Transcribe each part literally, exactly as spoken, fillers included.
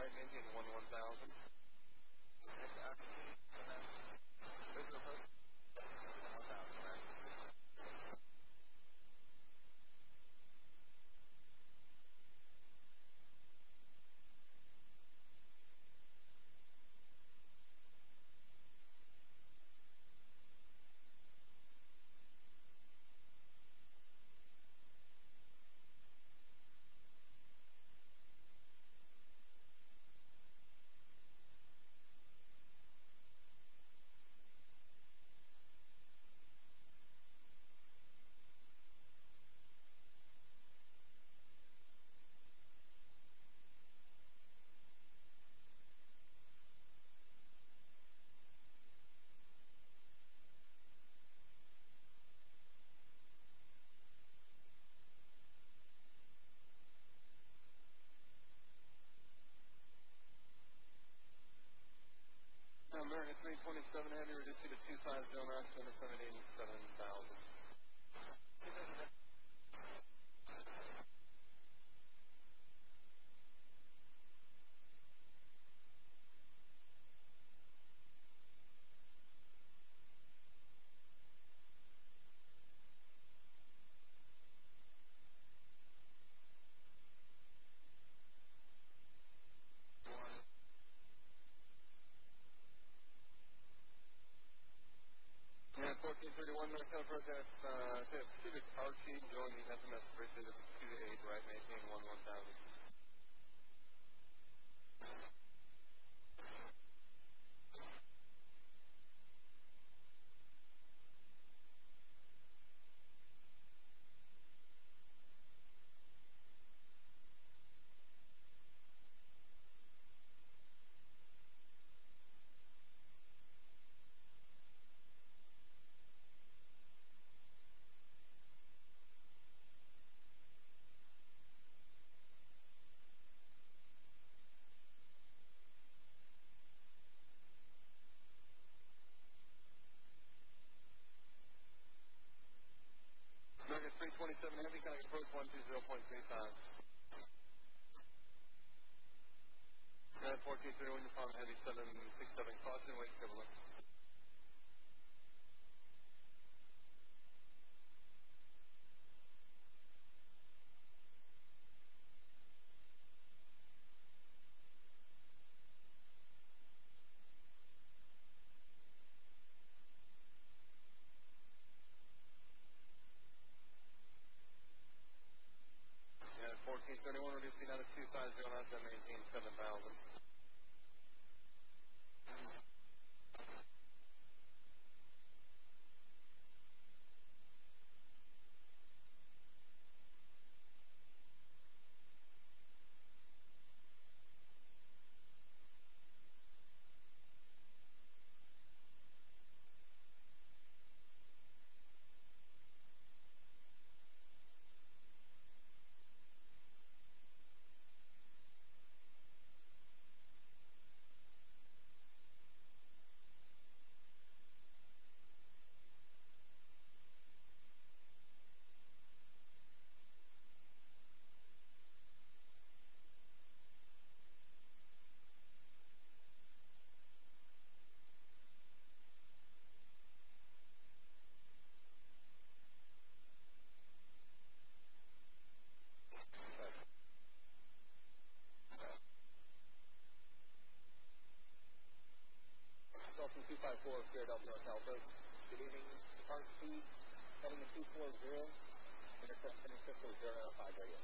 right, maintain one one thousand. American three twenty-seven Heavy, reducing to two five zero nine, seven eighty-seven thousand. And fourteen thirty-one North Hill Protest, uh, Civic Archie, join the F M S bridge at two to eight, right, maintain one one thousand. American three twenty-seven Heavy, can I approach one two zero point three five? And fourteen thirty-one Yukon Heavy, seven six seven caution, wait, equivalent. And fourteen thirty-one reducing down to two five zero nine, seven maintain seven thousand. Delta two five four, Sierra Delta North Alpha. Good evening, depart speed, heading to two four zero, intercept intercept zero nine five radio.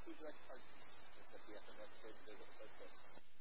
P direct card key. That's the F M S code to visit the first place.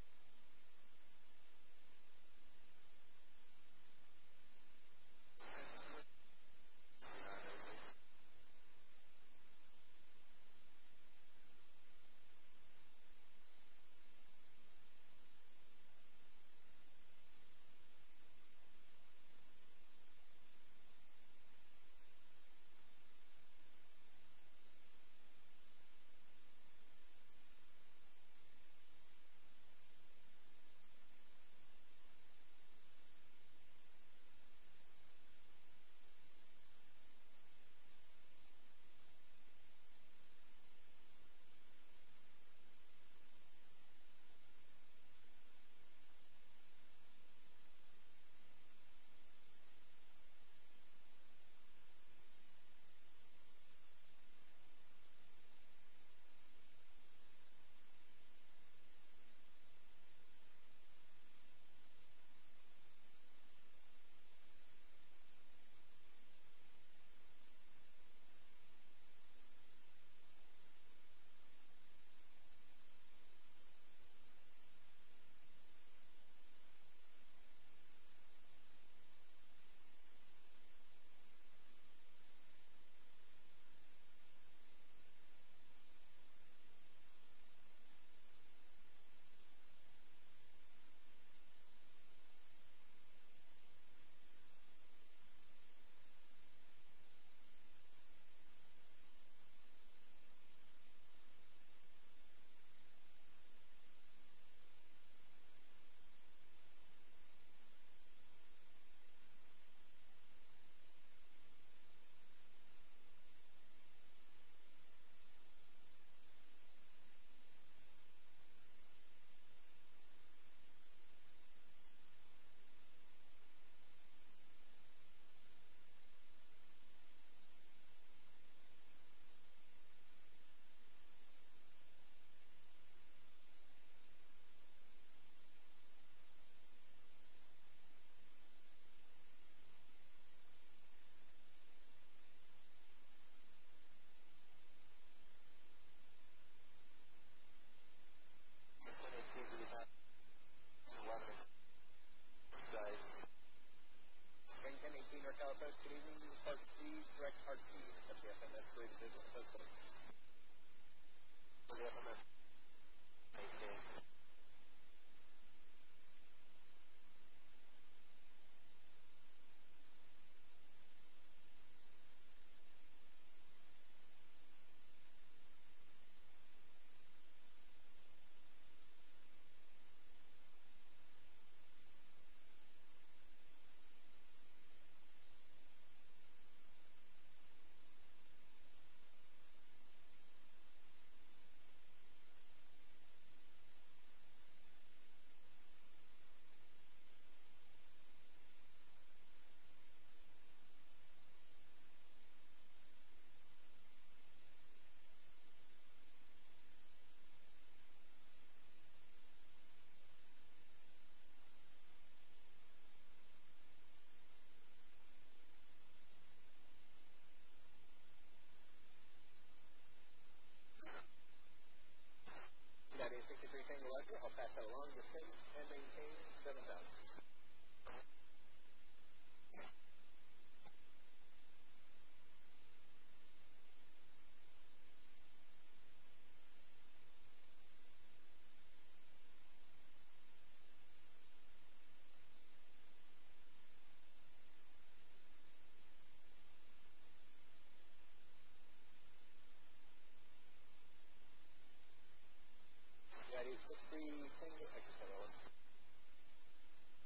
Train ten eighteen North Southwest, good evening. Park three, direct card key. That's the F M S code to visit the first place. For the F M S eighteen. That is sixty-three Tango Roger. I'll pass that along to State and maintain seven thousand. That is sixty-three Tango, I just had a look.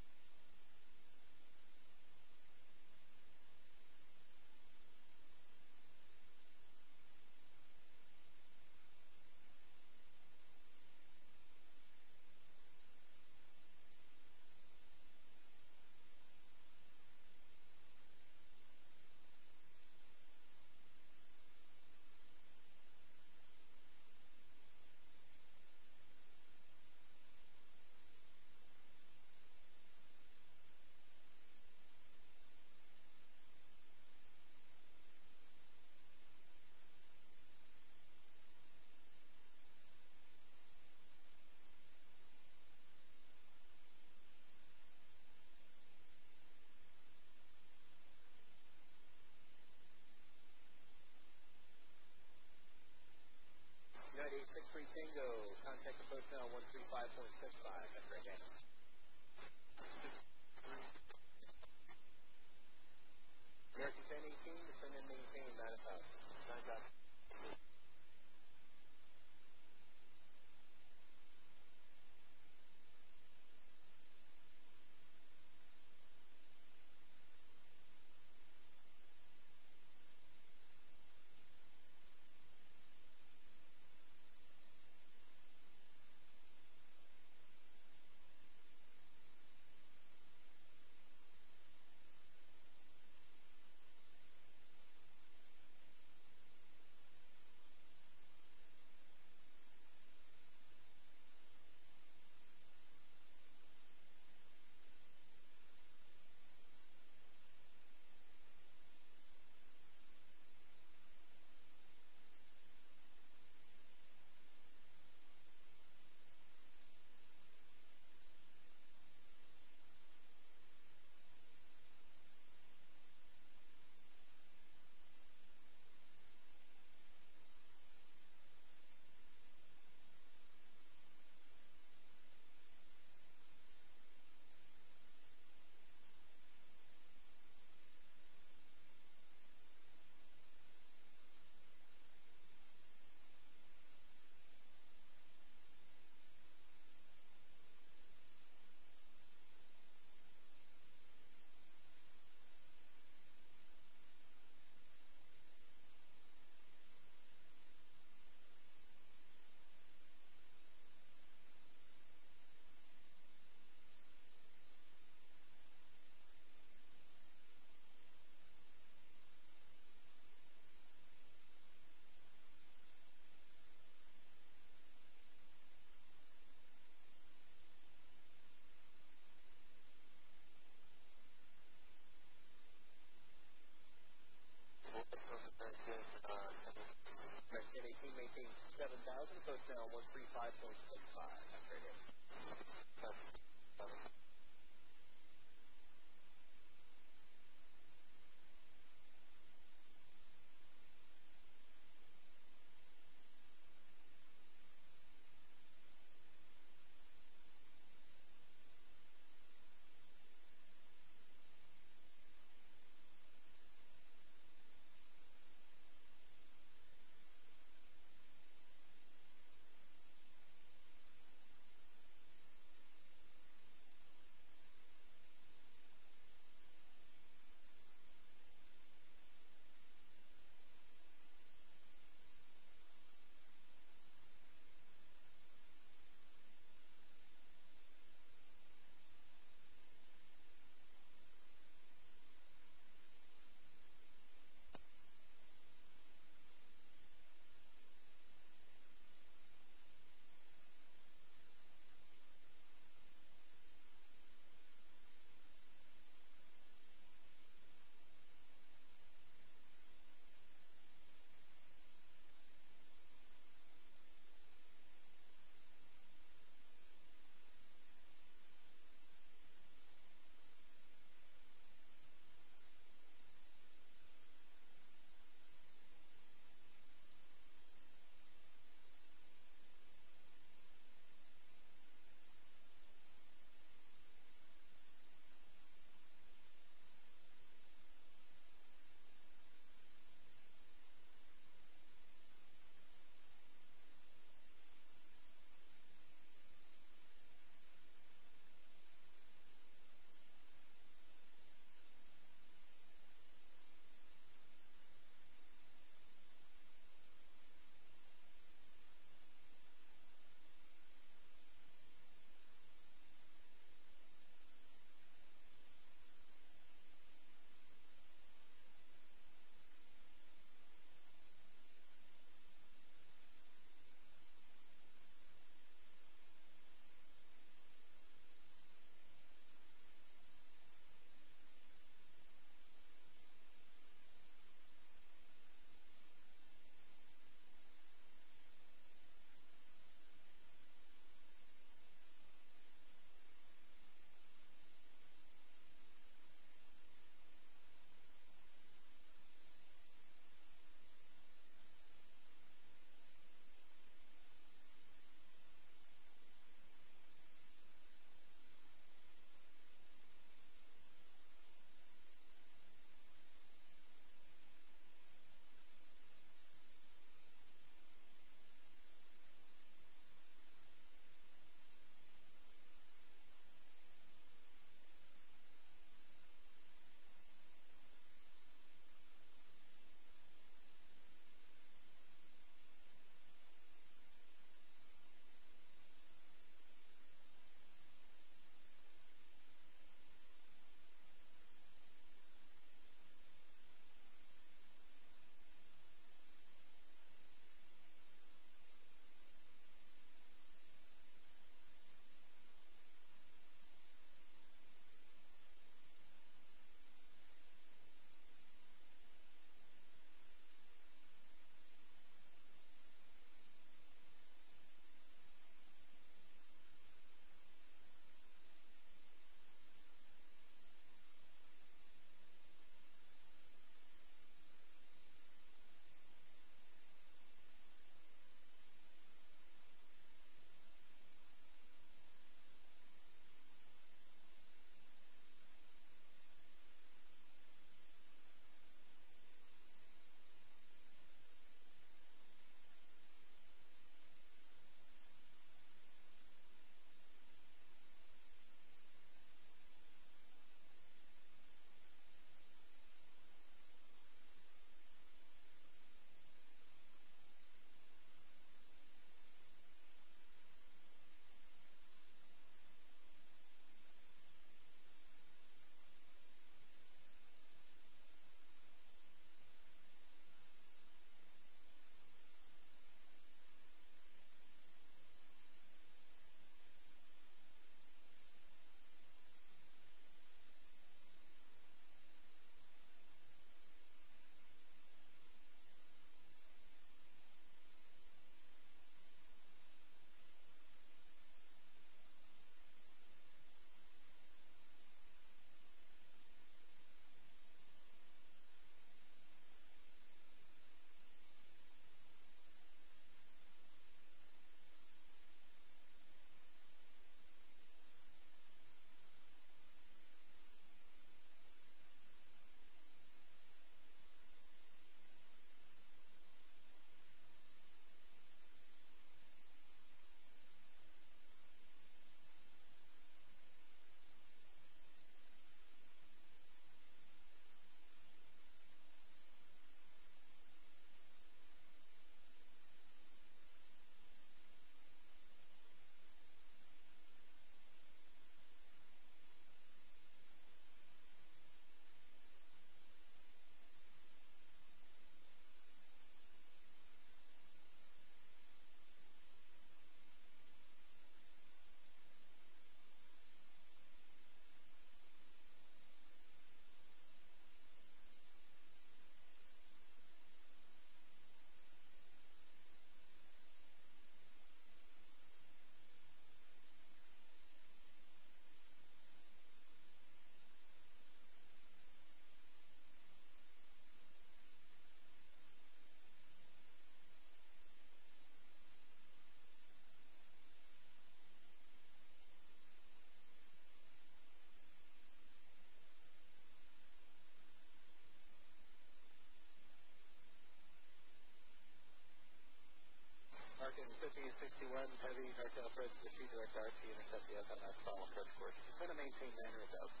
one heavy, north approach, proceed direct R T, intercept the S M S, follow approach course. It's going to maintain nine hundred thousand.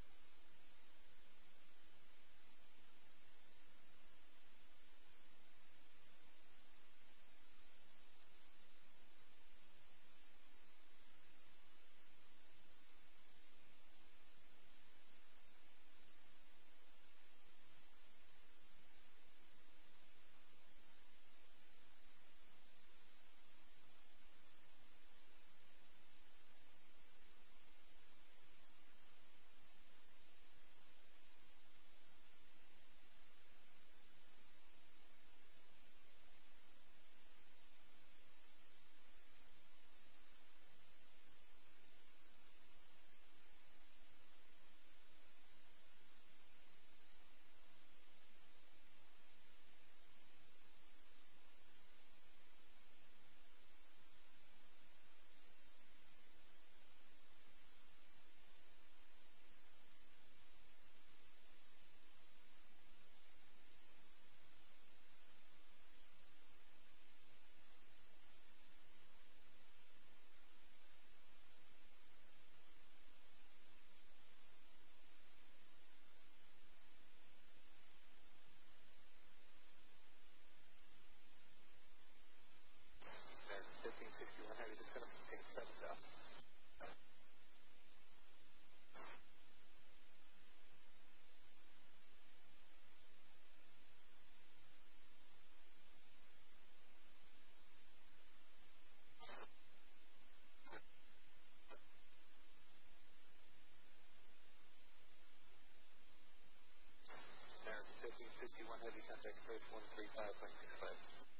fifteen sixty-one heavy, just going to maintain seven thousand. American fifteen sixty-one heavy, contact approach one three five point six five.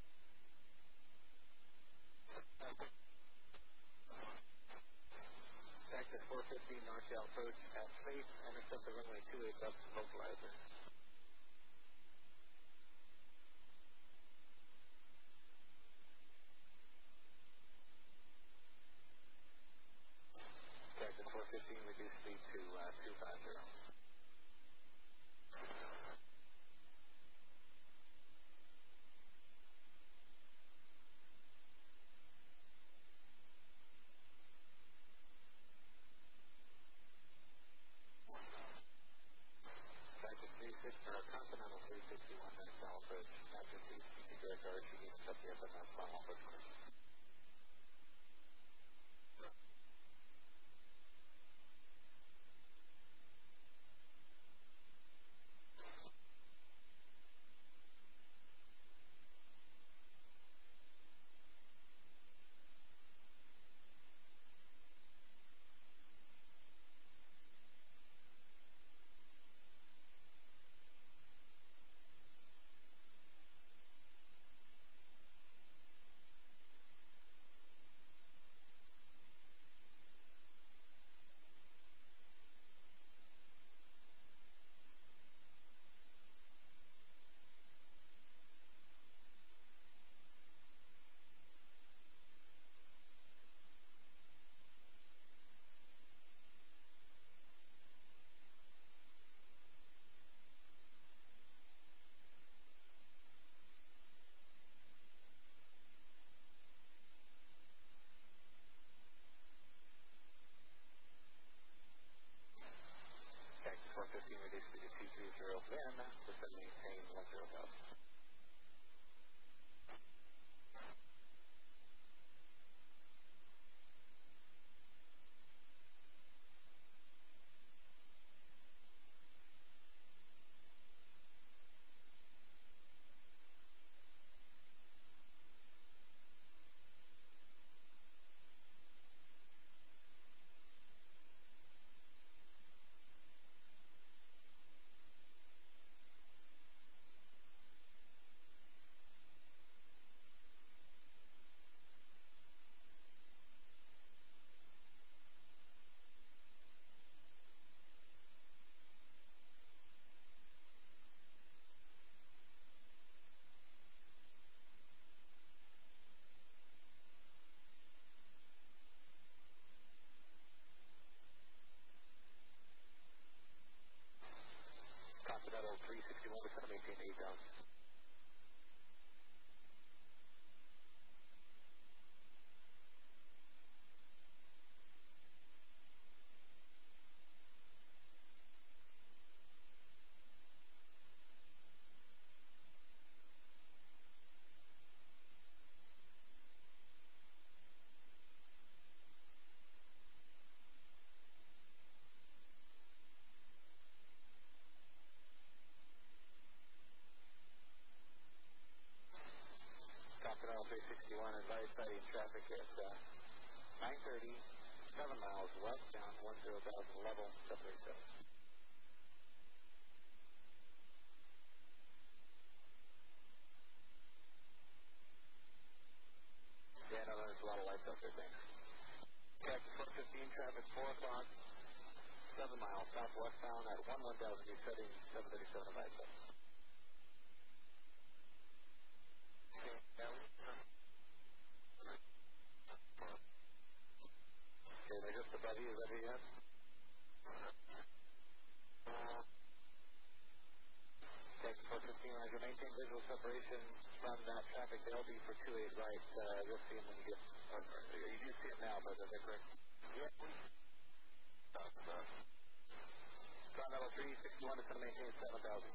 Cactus four fifteen, northbound approach at Faith, intercept the runway two eight up, localizer. Cactus four fifteen, reduce speed to uh, two five zero. Cactus three six, or Continental three sixty-one, northbound approach, after C C direct R T, intercept the S M S, final approach course. three sixty-one, advice citing traffic at uh, nine thirty, seven miles westbound, one zero thousand level, seven thirty-seven. Yeah, no, there's a lot of lights up there, thanks. Check four fifteen, traffic four o'clock, seven miles southwestbound at one one thousand, you're setting seven thirty-seven advice up. Okay, now, okay, they're just above you, is that who you have? Check four fifteen, Roger, maintain visual separation from that traffic. They'll be for two eight right. Uh, you'll see them when you get, or, or, you do see them now, but is that correct? Yeah. Ground level three sixty-one is going to maintain seven thousand.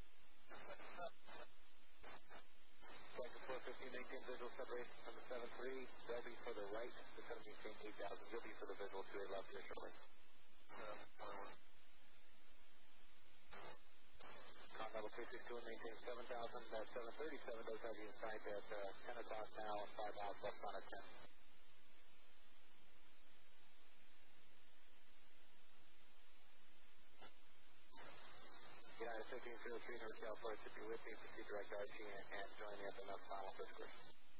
Sector four fifteen, maintain visual separation from the seven three. They'll be for the right. It's going to maintain eight thousand. You'll be for the visual two eight left here shortly. Ground level three sixty-one maintains seven thousand. That seven thirty-seven does have you inside at uh, ten o'clock now and five miles left on at ten. United fifteen zero three North California should be with me to see direct R G and, and join the F M S final first course.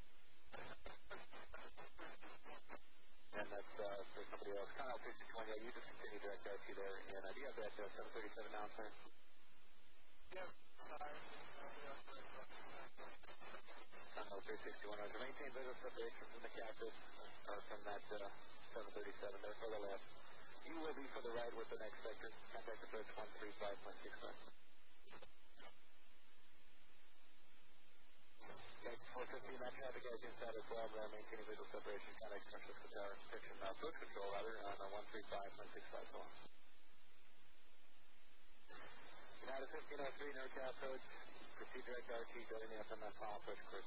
And that's uh, for somebody else. Conrad three sixty-one, yeah, you just continue direct R G there. And uh, do you have that uh, seven thirty-seven now, sir? Yes. Conrad three sixty-one, Roger. Maintain visual separation from the cactus, or from that uh, seven thirty-seven there for the left. You will be for the right with the next sector. Contact approach one three five point six five. Okay, four fifteen, that traffic has inside as well. We're maintaining visual separation. Contact commercial tower protection, uh, approach control rather, on uh, one three five point six five. So on. United fifteen oh three, NorCal approach. Proceed direct R T, go to the F M S final approach course.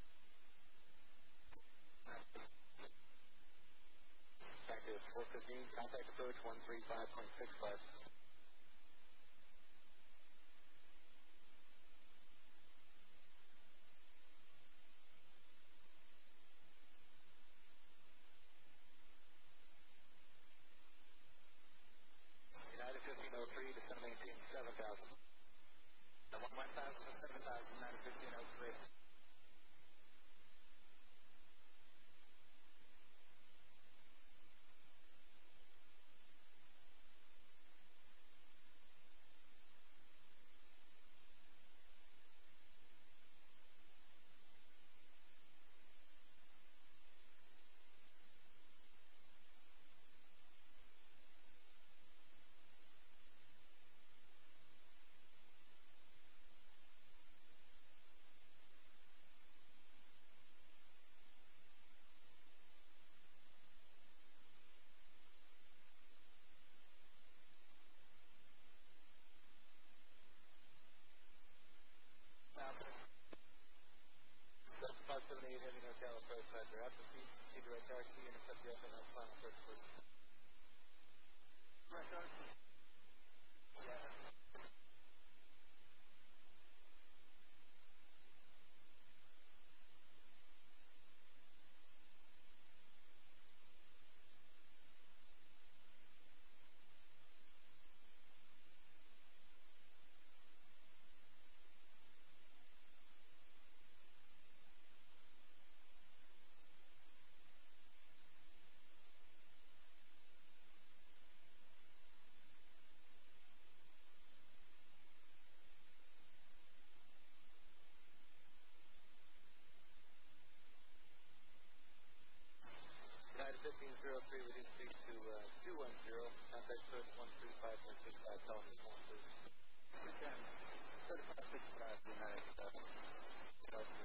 Back to four fifteen, contact approach one three five point six five. United fifteen oh three, to maintain seven thousand. one thousand to seven thousand, United fifteen oh three. five seven eight, heading NorCal approach, Roger. After C, C direct R T, intercept the F M S final approach course. Direct R T. United fifteen oh three, reduce speed to uh, two one zero, contact approach one three five point six five, tell me one, please. two ten, thirty-five sixty-five, United, uh,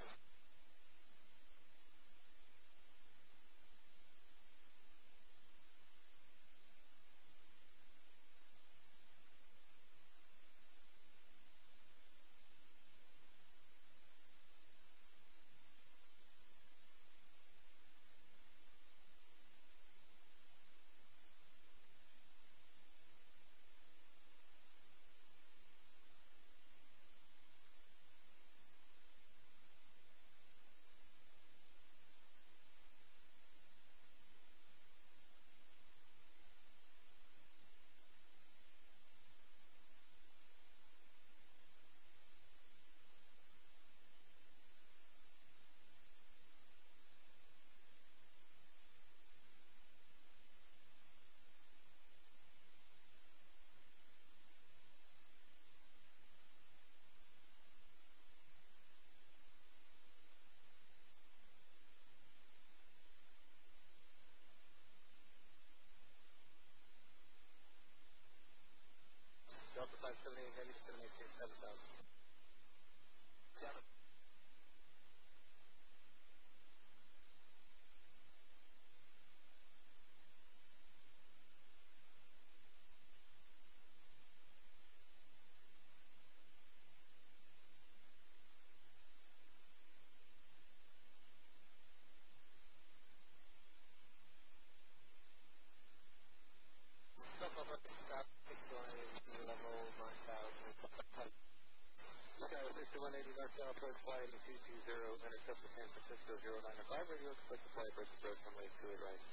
San Francisco zero nine five, radio expect to fly approach approach runway two eight right.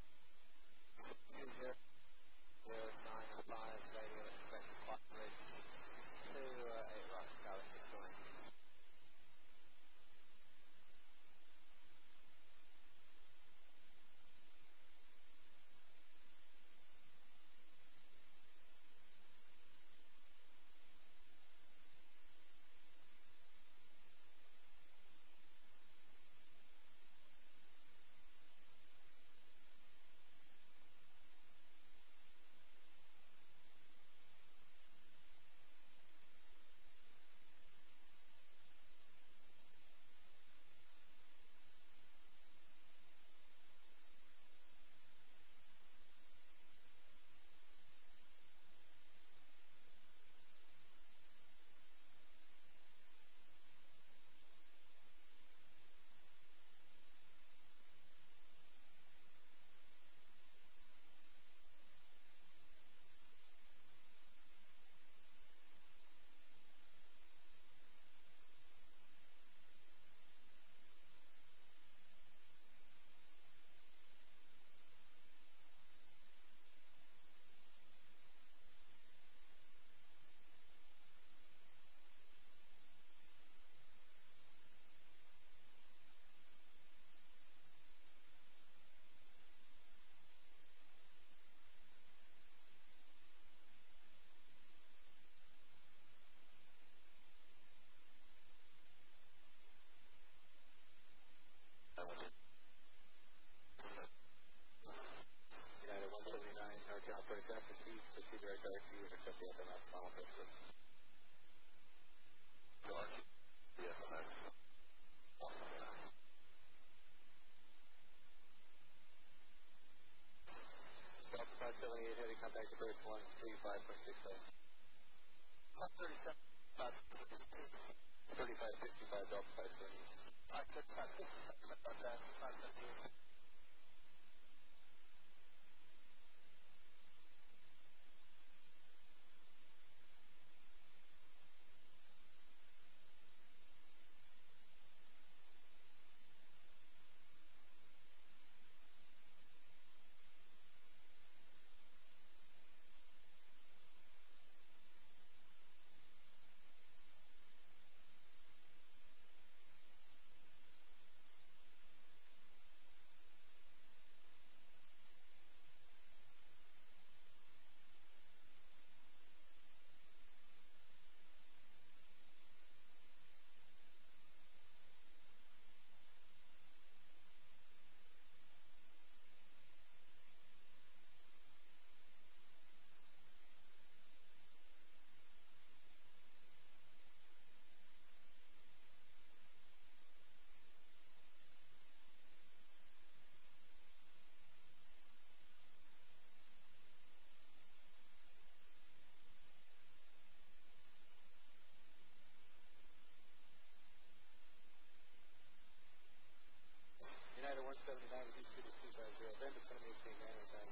zero nine five, radio expect to fly approach two eight right, Charlie six nine. United one seventy-nine, Northbound forty-seven, proceed, proceed direct direct to you, intercept the F M S, final picture. The F M S. Delta five seventy-eight, heading contact approach one three five point six five. thirty-seven, thirty-five fifty-five, Delta five seventy-eight. five thirty-five fifty-five, about that, five seventy-eight. United one seventy-nine, D two two five zero, then to seven eighteen, manual time.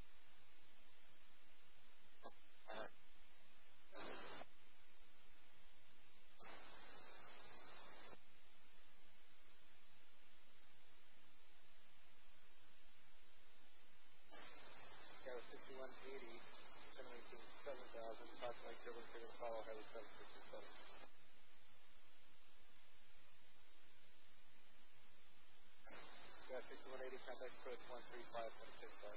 Tower sixty-one eighty, seven eighteen, seven thousand, approximately German figure to follow, highway seven sixty-seven. Tower sixty-one eighty, contact approach one three five point six five.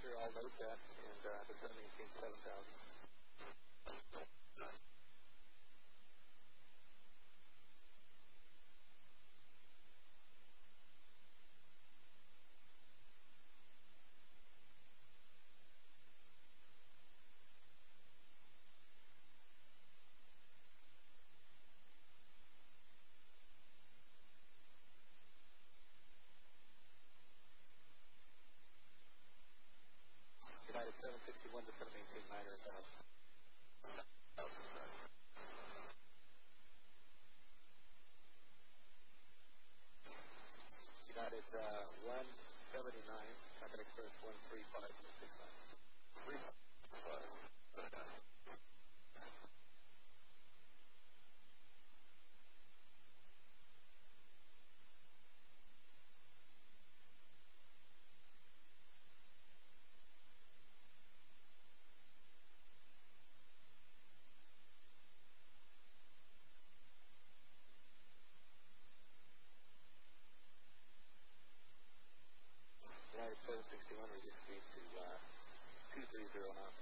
Sure, I'll note that. And uh, the seven eighteen, seven thousand. United seven sixty-one to seven eighteen, nine hundred thousand. United uh, one seventy-nine, American Express one three five six nine. three five. United seven sixty-one, reduce speed to uh, two three zero knots.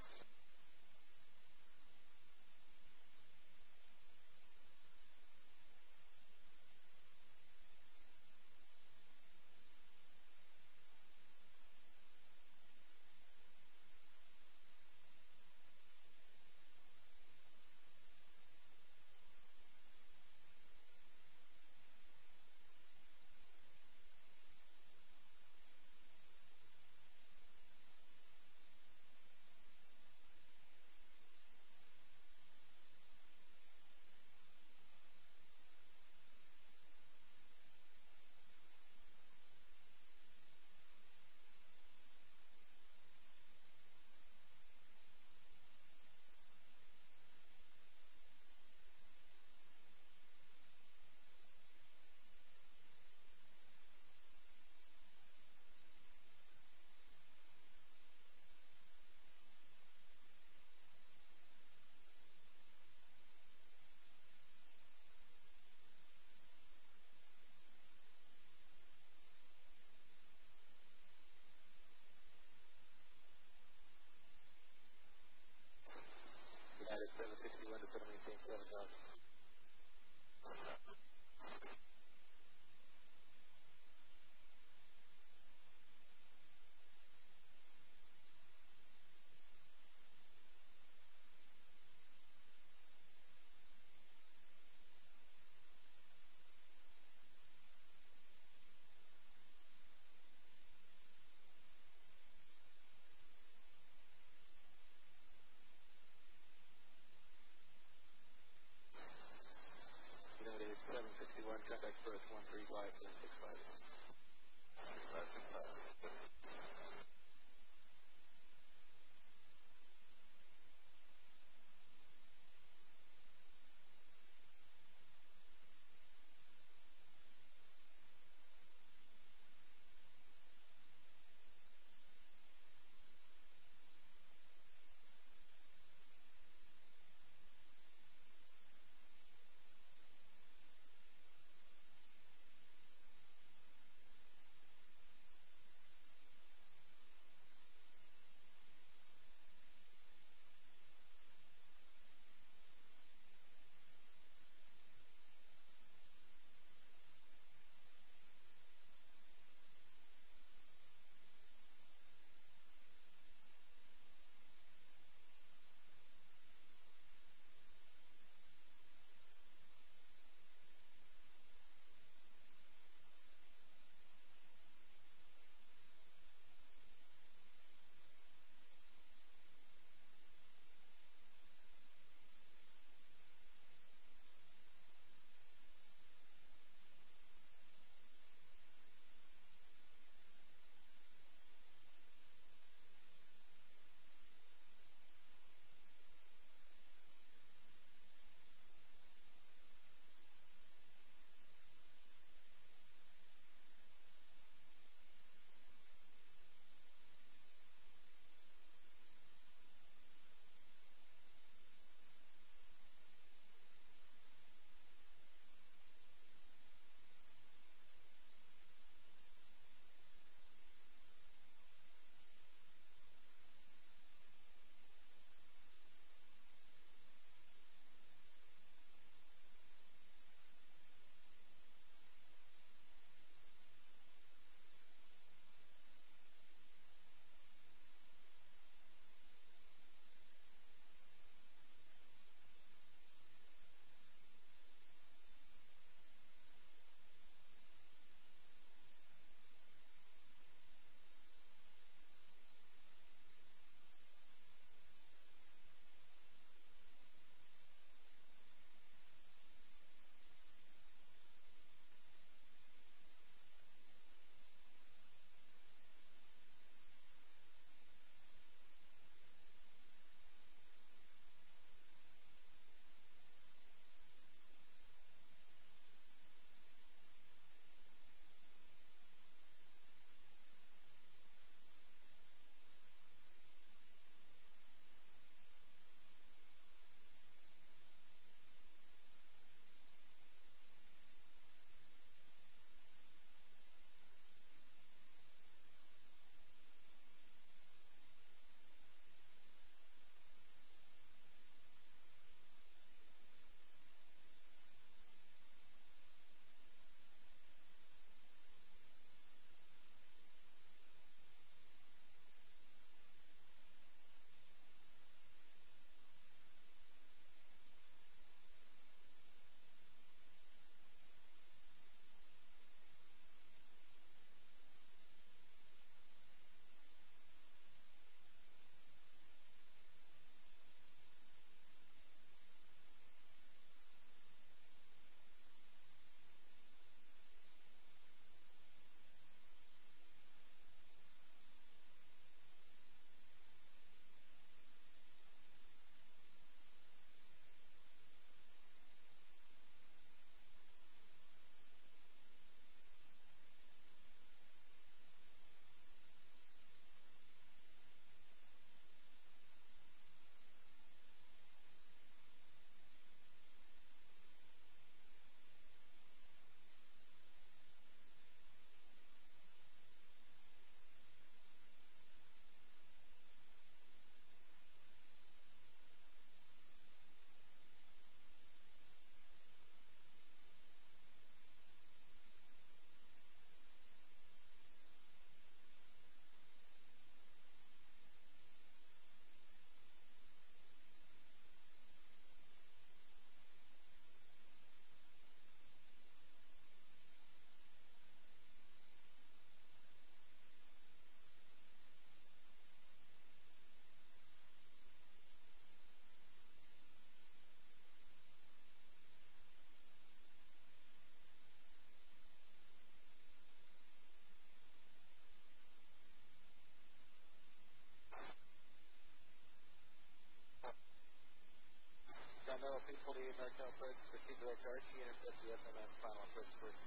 to Archie, intercept the S M S, final approach first.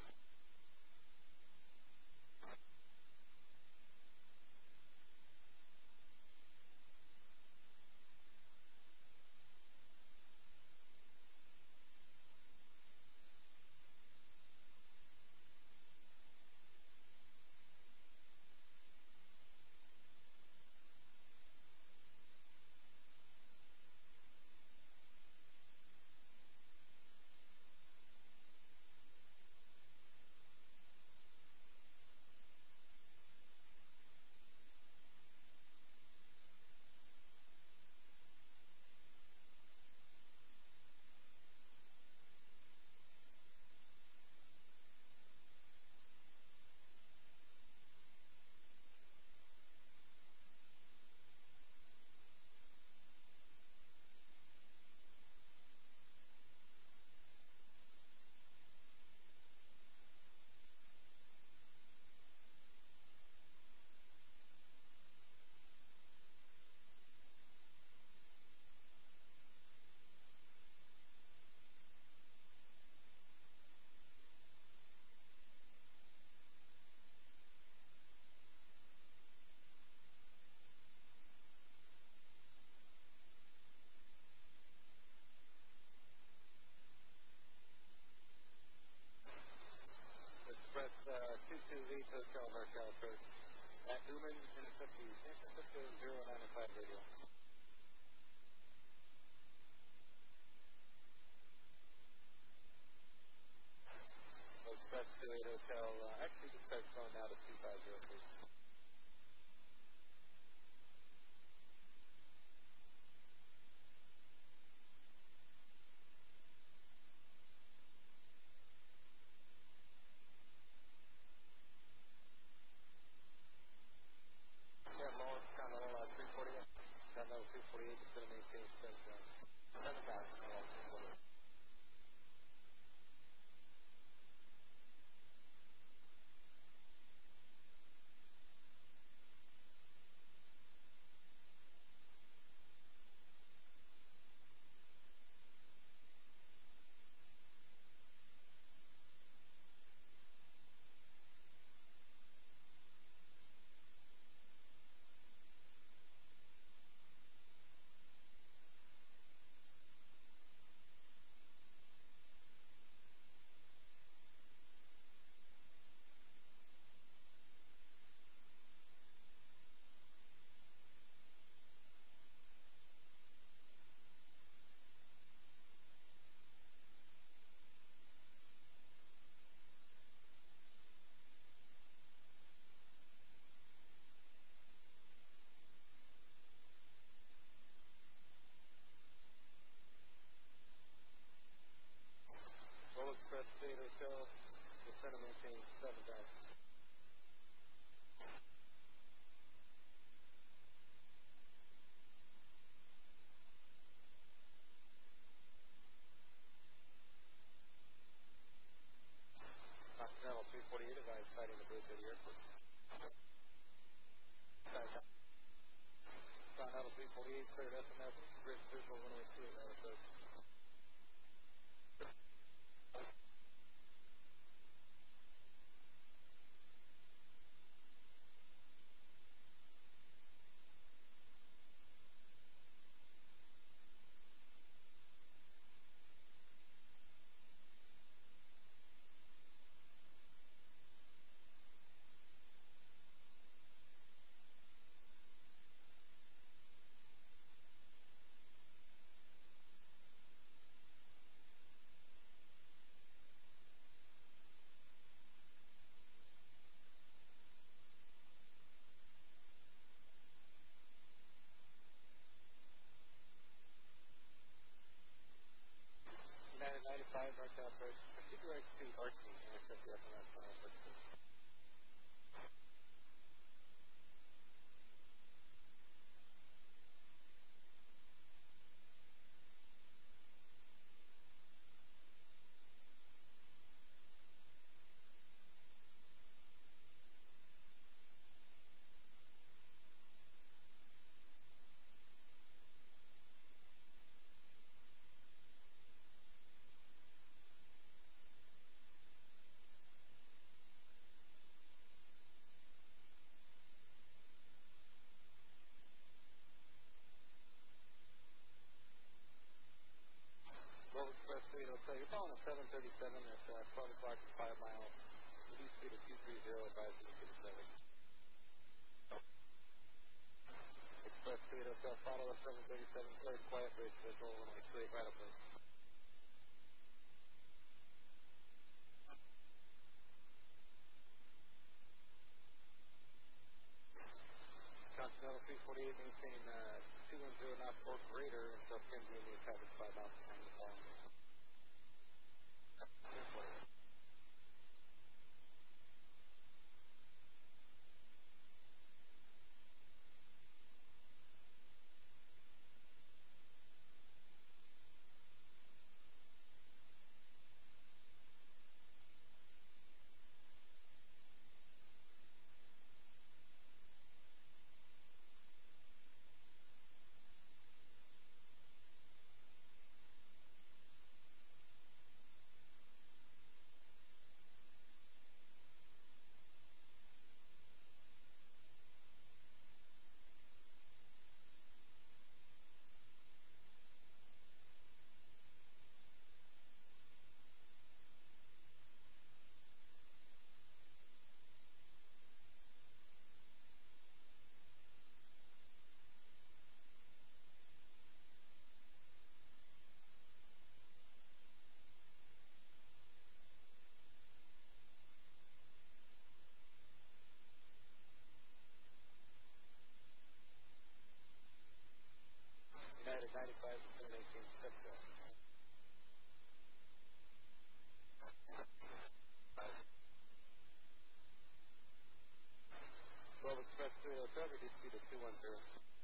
Express uh, two two lead Hotel Norcal approach. At Newman, intercept the San Francisco zero nine five radio. Express two eight Hotel, uh, actually just start phone now to two five zero please. Yeah, Lawrence, Continental, uh, three forty-eight. Continental three forty-eight, just going to maintain seven thousand. seven thousand, uh, three forty-eight. Roll Express two eight Hotel, just going to maintain seven thousand. Continental three forty-eight, advised fighting the bridge at the airport. Continental three forty-eight, cleared S M S, bridge visual one oh two, that approach. United ninety-five, northbound approach. Proceed right to Archie, intercept the S M S, final approach. seven thirty-seven at uh, twelve o'clock and five miles. Reduce speed of two three zero, advising you to the seven. Express speed of uh, follow up seven thirty-seven, cleared quiet bridge, visual runway two eight right up there. Continental three forty-eight, maintain uh, two one zero knots or greater until ten D M E traffic five miles behind the following. United ninety-five, seven eighteen, step down. twelve Express three oh seven, reduce speed of two one zero.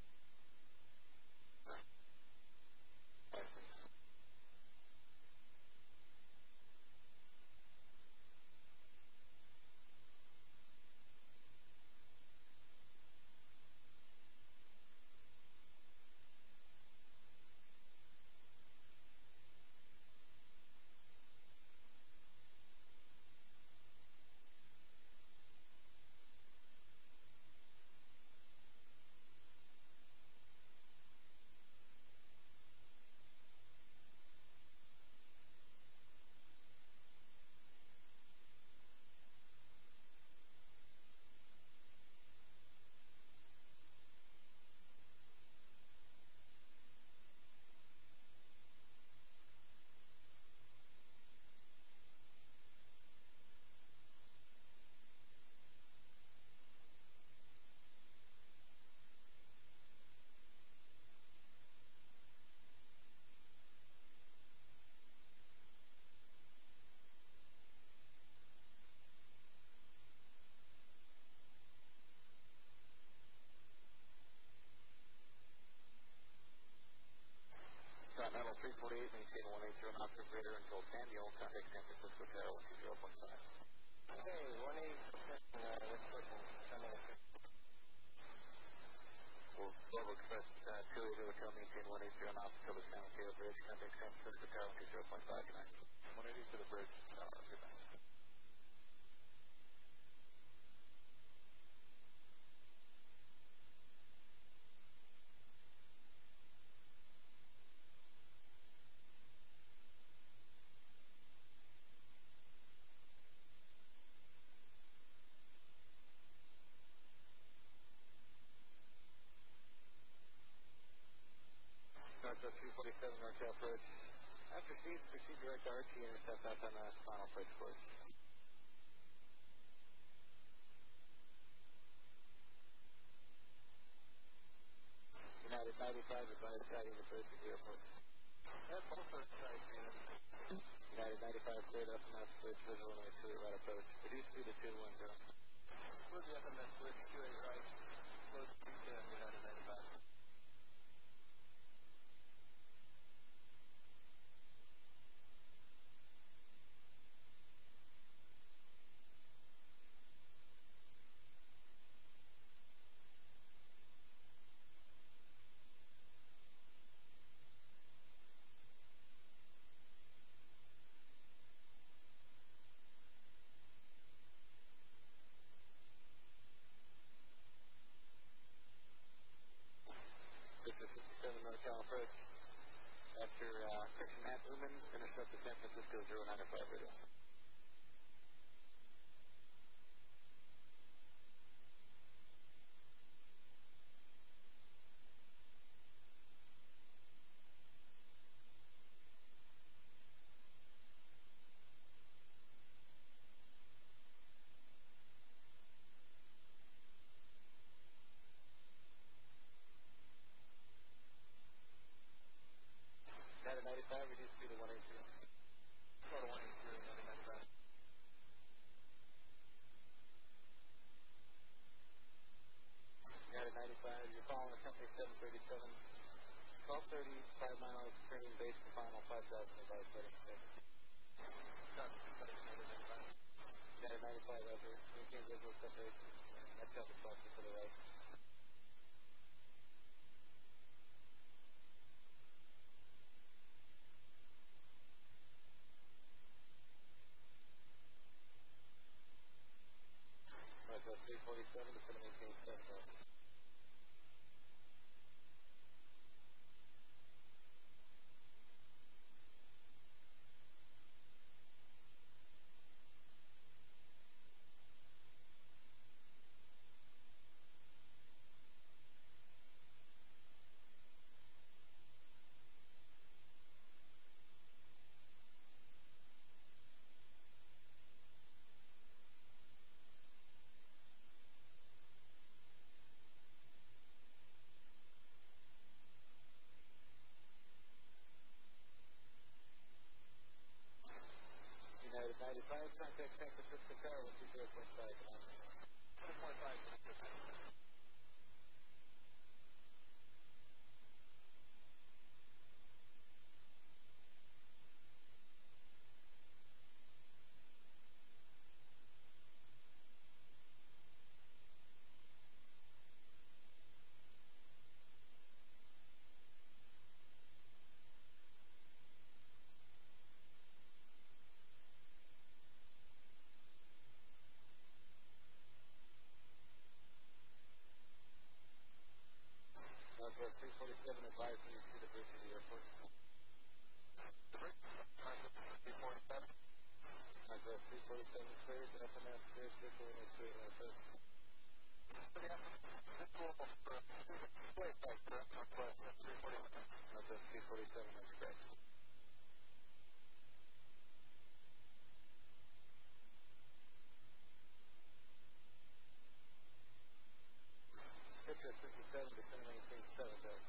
Continental three forty-eight, maintain one eighty knots or greater until Samuel, contact San Francisco Tower one two zero point five. Okay, one eighty, uh, what's pushing? Well, Global Express uh, two eighty Hotel, maintain one eighty knots until the San Mateo Bridge, contact San Francisco Tower one two zero point five, good night. one eighty to the bridge, tower, good night. Northwest three forty-seven, North Bridge. After speed, proceed direct to R T, intercept S M S, final bridge course. United ninety-five, advised guiding the bridge to the airport. That's also exciting, man. United ninety-five, cleared S M S, bridge, visual runway two eight right approach. Reduce speed to two one zero. Clear the S M S, bridge two eight right. Close to ten, United ninety-five. Victor fifty-seven, North Cal approach. After uh, Christian Matt Uman finished up the San Francisco zero nine five radio. Data ninety-five, reduced speed to one eighty. Go to one eighty, Data ninety-five. Data ninety-five, you're following a company seven thirty-seven. twelve thirty, five miles, turning base to final five thousand about setting six. Data ninety-five, over. Maintain visual separation. That's got the cluster to the right. Northwest three forty-seven, to maintain seven thousand. United ninety-five, contact San Francisco Tower, one two zero point five. one point five. Northwest three forty-seven, advised when you see the bridge to the airport. three forty-seven. Northwest three forty-seven, cleared, F M S, cleared, visual, and cleared, Northwest. Northwest three forty-seven, that's correct. Citrus fifty-seven, descend maintain seven, though.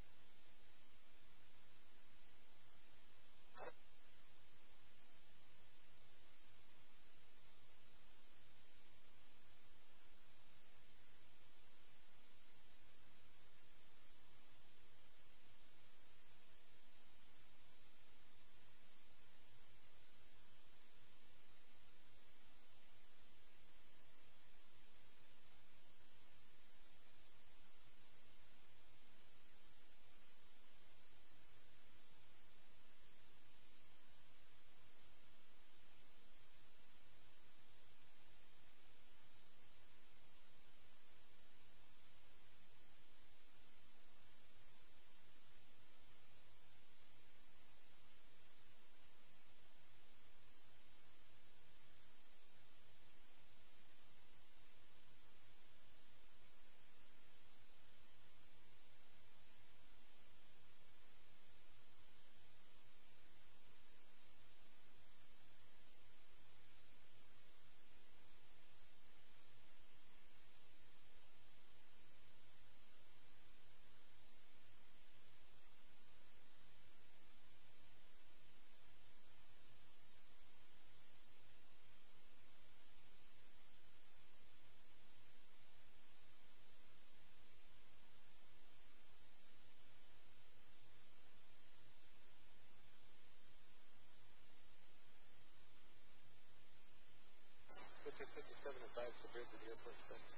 Citrus fifty-seven, advised the bridge to the airport.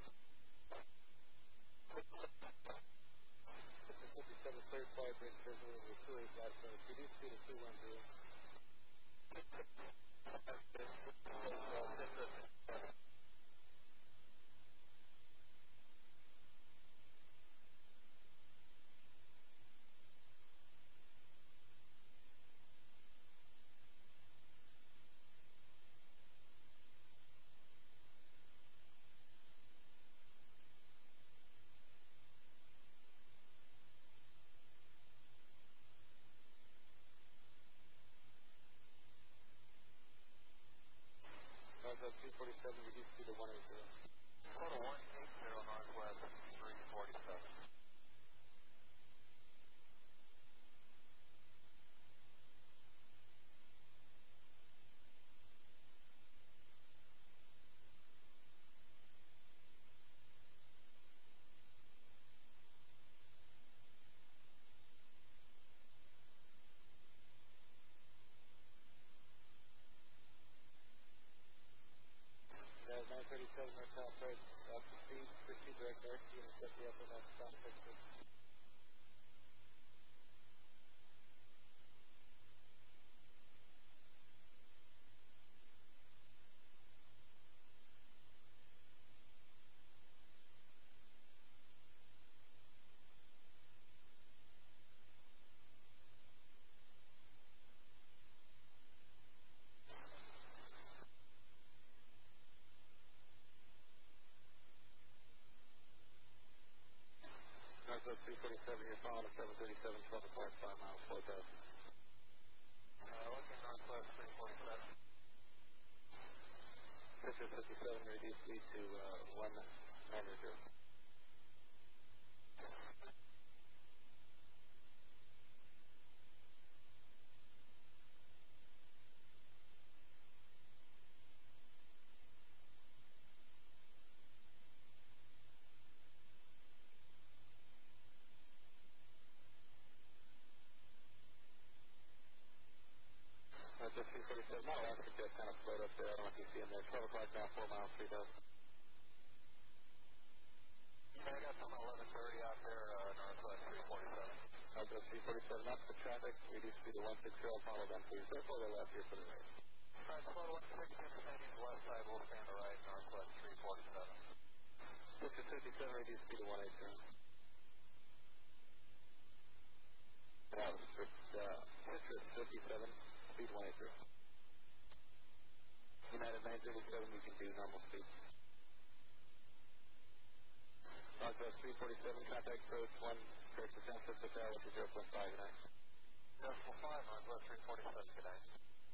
Citrus fifty-seven, cleared, fly bridge, visual, and two eight, last notice. Reduced speed to two one zero. Southwest three forty-seven, you're following seven thirty-seven, twelve o'clock, five miles, four thousand. Uh, looking Northwest three forty-seven. Fisher fifty-seven, reduce speed to uh, one nine zero. Uh, just three forty-seven, no, I think that kind of slowed up there. I don't know if you see him there. twelve o'clock now, four miles, three thousand. Yeah, I got some eleven thirty out there, uh, Northwest three forty-seven. I'll go three forty-seven up the traffic, reduce speed to one sixty, follow them please. Go for the left here for the right. Alright, slow one sixty, descending to left side, we'll stay on the right, Northwest three forty-seven. Fisher fifty-seven, reduce speed to one eighty. That was uh, Fisher fifty-seven, speed one eighty. United nine thirty-seven, we can do normal speed. Northwest three forty-seven, contact approach one, correct to San Francisco Tower, which is zero point five, good night. zero point five, Northwest three forty-seven, good night.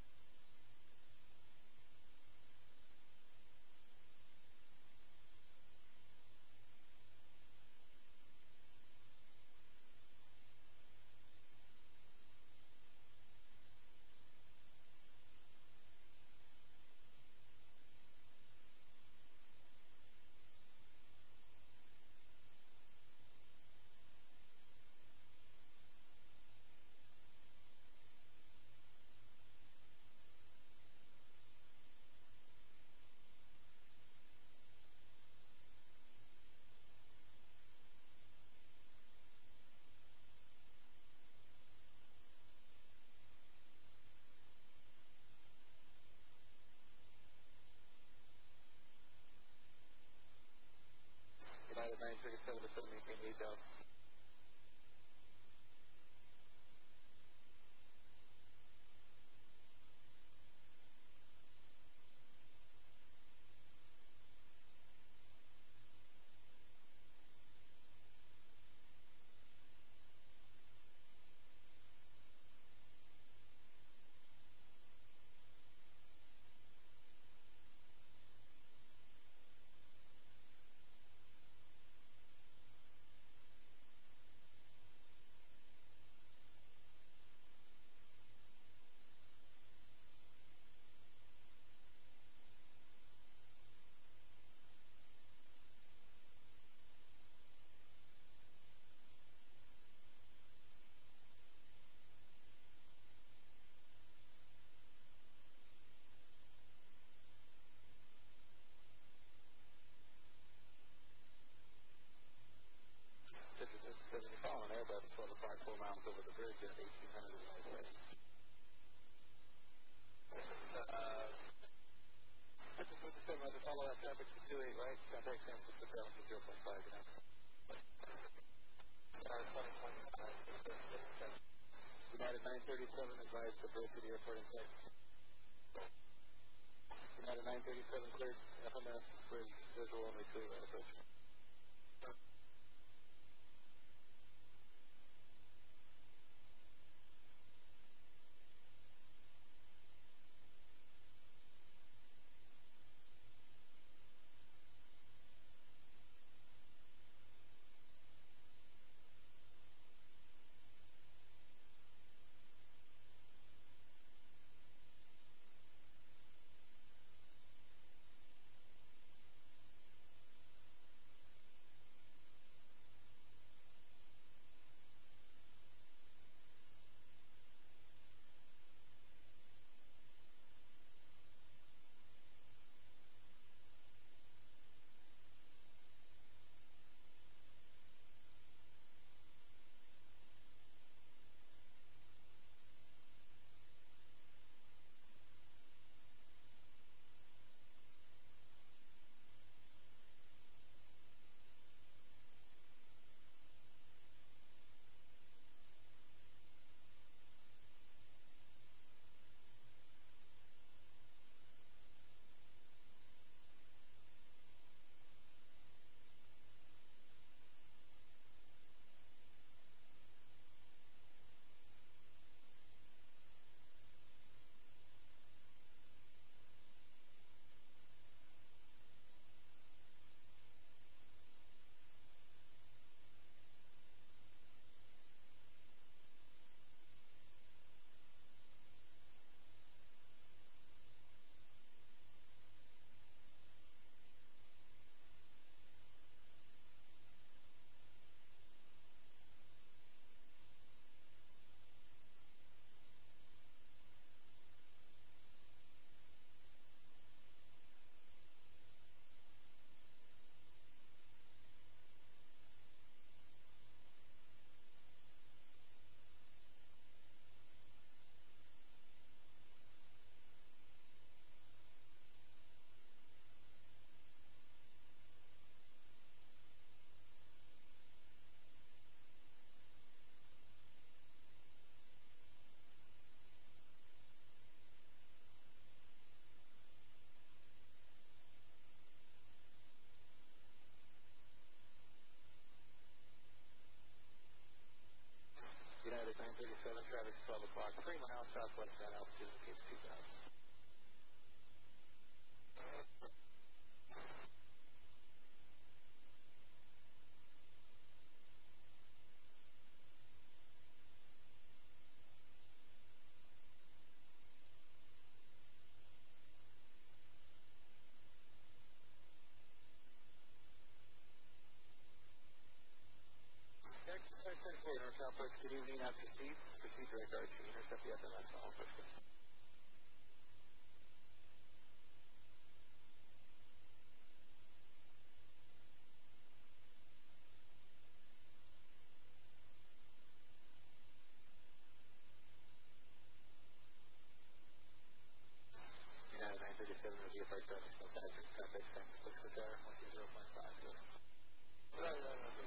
United nine thirty-seven to seven, maintain eight down. Fisher fifty-seven, you're following Airbus twelve o'clock, four miles over the bridge at eighteen hundred United way. Uh, Fisher fifty-seven, let's follow that traffic to two eight right, contact San Francisco Tower, which is zero point five, good night. United nine thirty-seven, advised to bridge to the airport in sight. United nine thirty-seven, cleared F M S, bridge, visual only two right approach. seven, traffic twelve o'clock, three miles southwest at altitude, Cape two thousand. Southwest, good evening, after Steve. Proceed direct Archie, intercept the F M S all first. United nine thirty-seven, review flight traffic, no passengers, contact San Francisco Tower, one two zero point five. Right, right, right.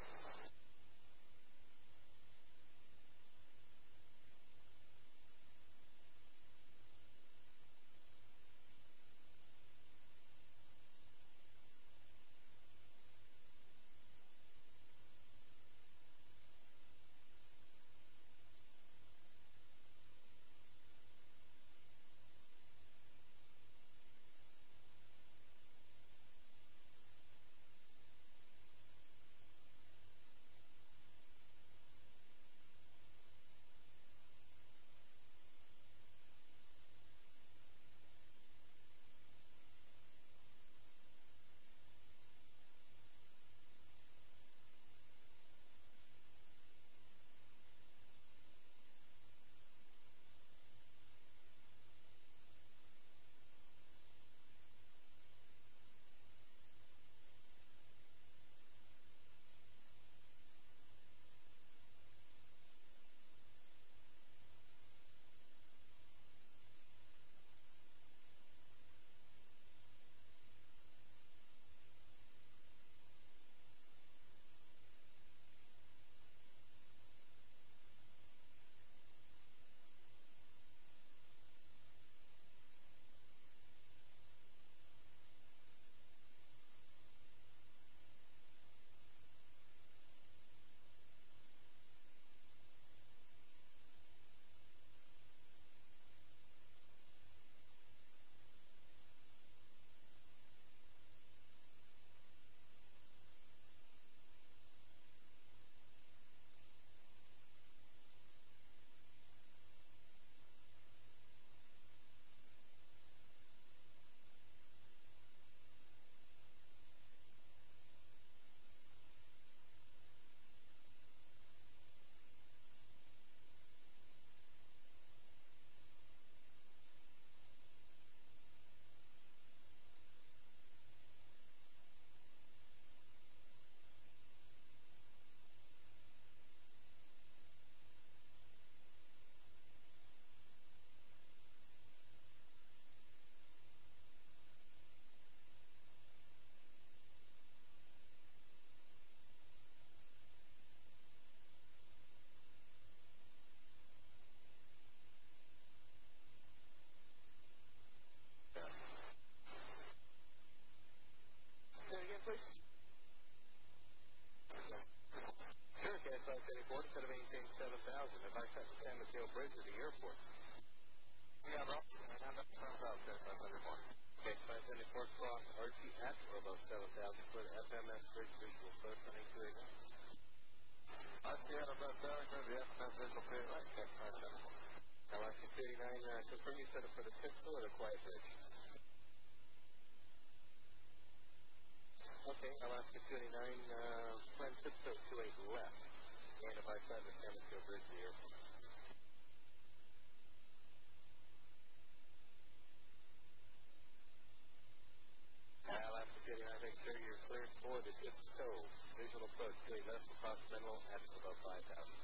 Say it again, please. Sure, K S five seventy-four, instead of maintaining seven thousand, if I set the San Mateo Bridge at the airport. Yeah, bro. I'm not from South K S five seventy-four. K S five seventy-four, cross Archie at or above seven thousand for the F M S Bridge visual approach on eight two eight one. Archie at or above seven thousand for the F M S visual approach, right, K S five seventy-four. Alaska two eighty-nine, uh, confirm you set up for the pistol or the quiet bridge. Okay, Alaska two eighty-nine, uh, plan Cisco two eight left. And if I set the San Mateo Bridge at the airport. Alaska two eighty-nine, make sure you're cleared for the Cisco visual approach two eight left across Menlo at above five thousand.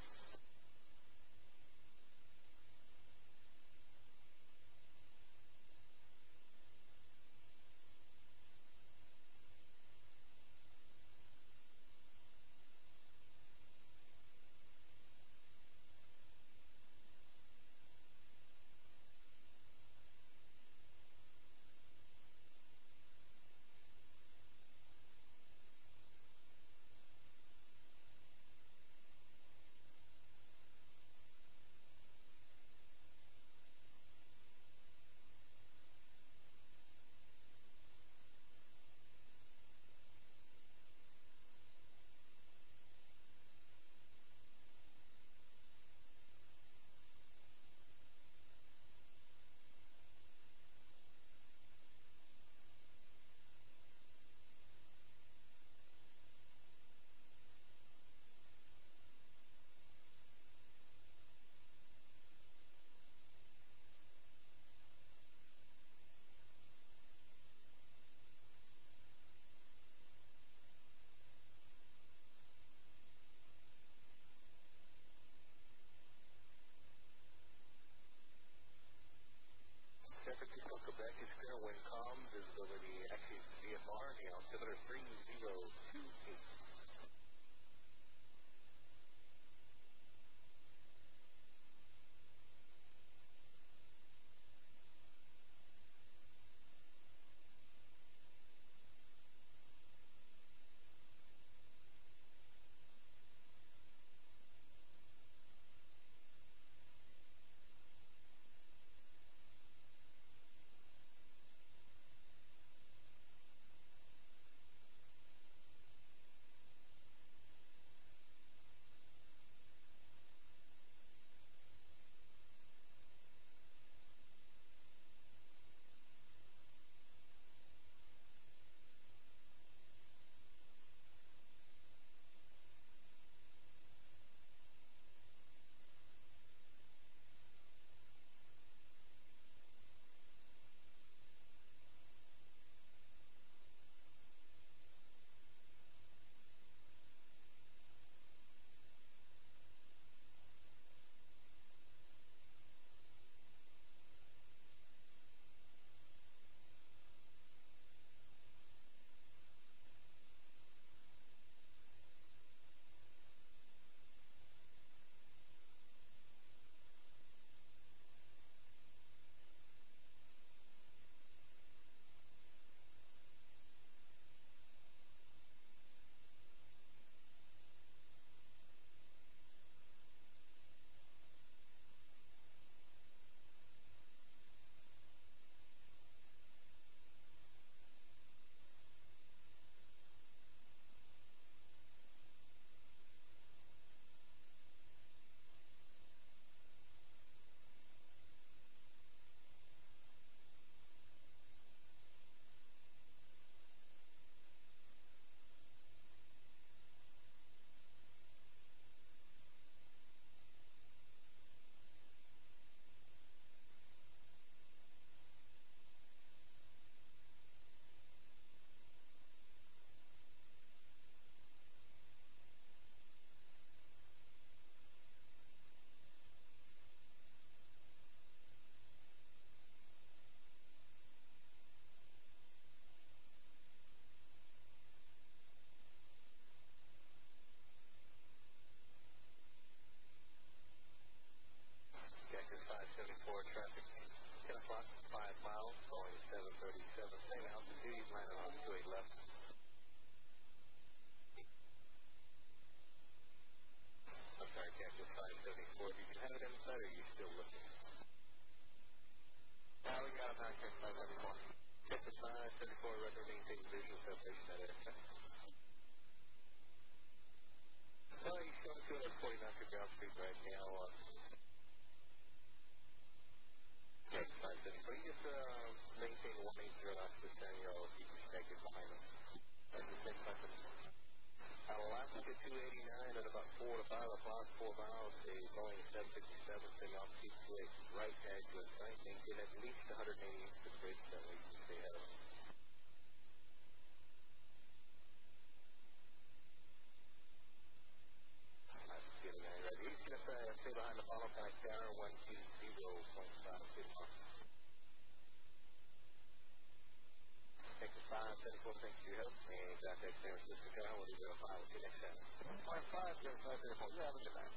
check five seventy-four. Check the five seventy-four, record maintain visual separation at aircraft. No, he's showing two forty knots at ground speed right now. Uh, check five seventy-four. You just uh, maintain one eighty knots to Samuel if you can check it behind him. That's the check five seventy-four. Alaska two eighty-nine at about four to five o'clock, four miles, a Boeing seven fifty-seven, sitting off T two eight, right tag to a site, maintain at least one hundred eighty inches of bridge, that way you can stay ahead of them. I'm getting that ready. He's going to stay, stay behind the follow back tower, one two zero point five two miles. Take the five seventy-four, thanks for your help, and contact San Francisco Tower, we'll leave it on file with you next time. one five zero five zero four, you have a good night.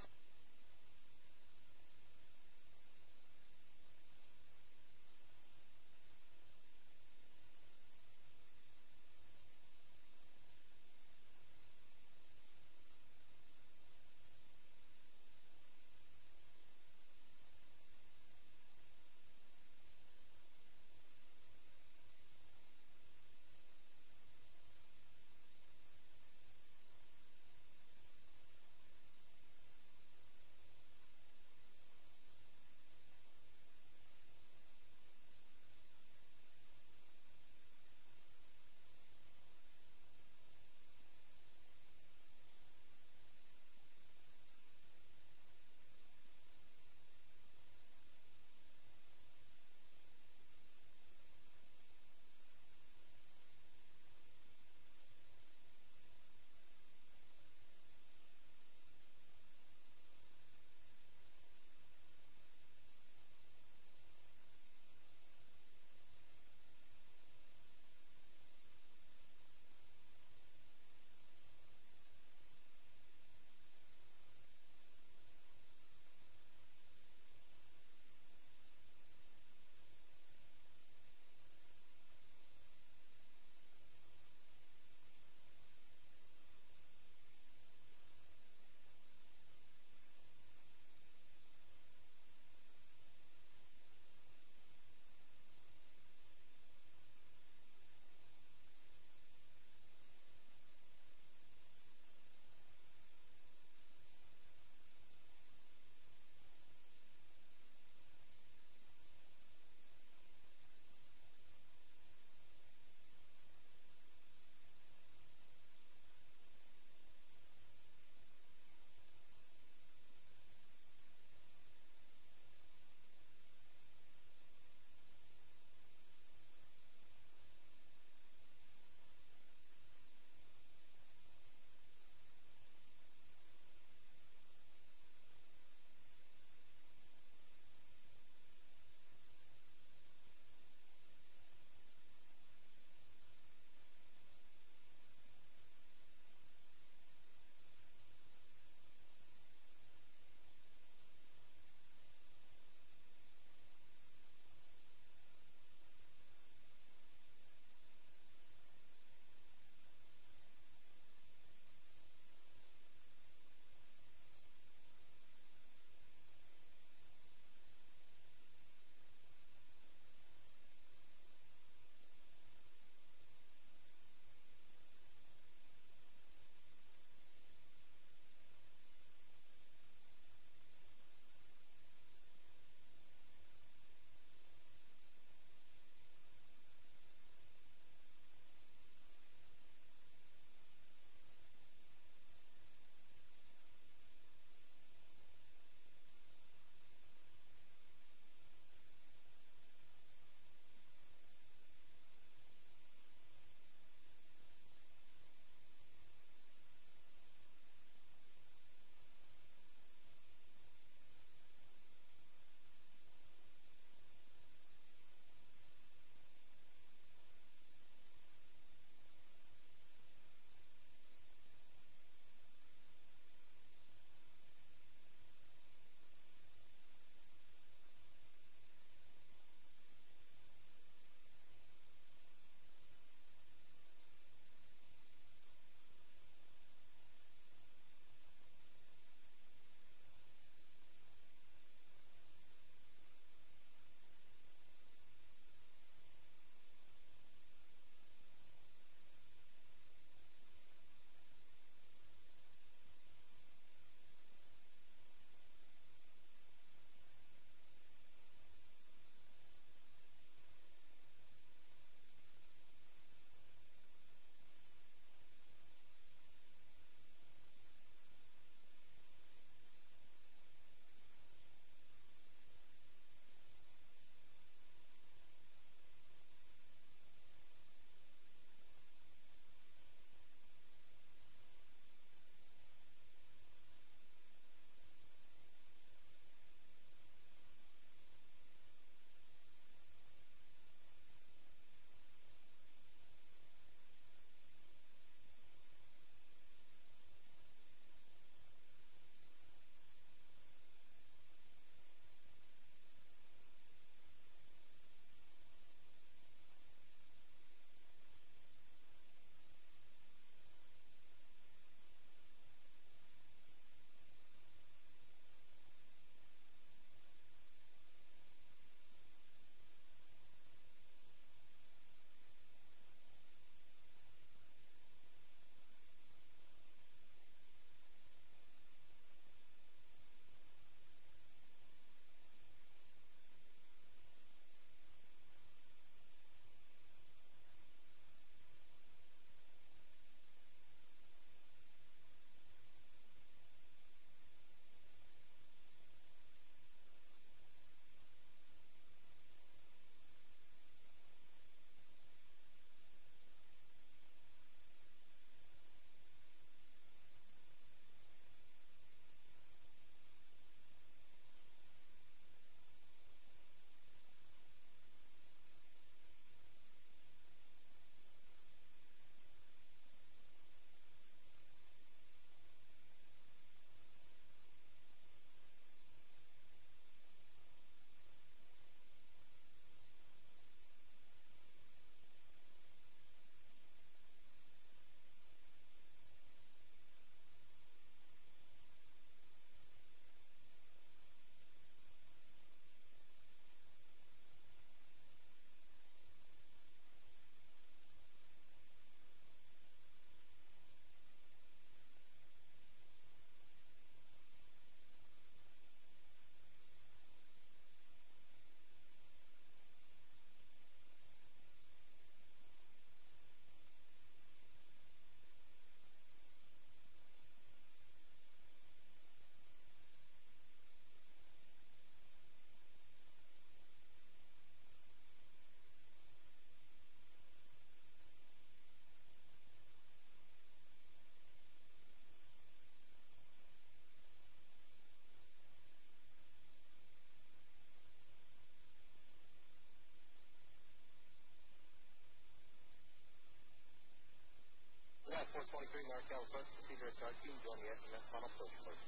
our team join the S M S funnel push, please.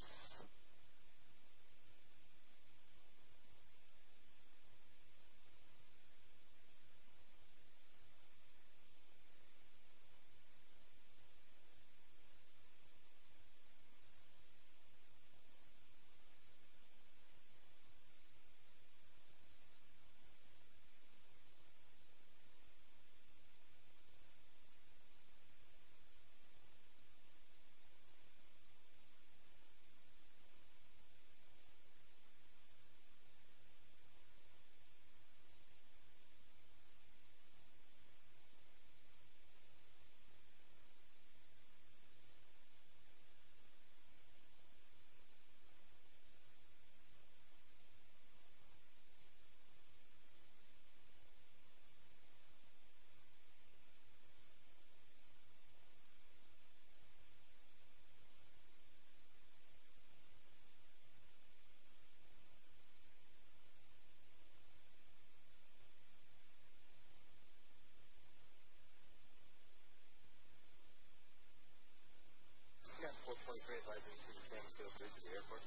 Yeah, four twenty-three advising to the San Diego Bridge to the airport.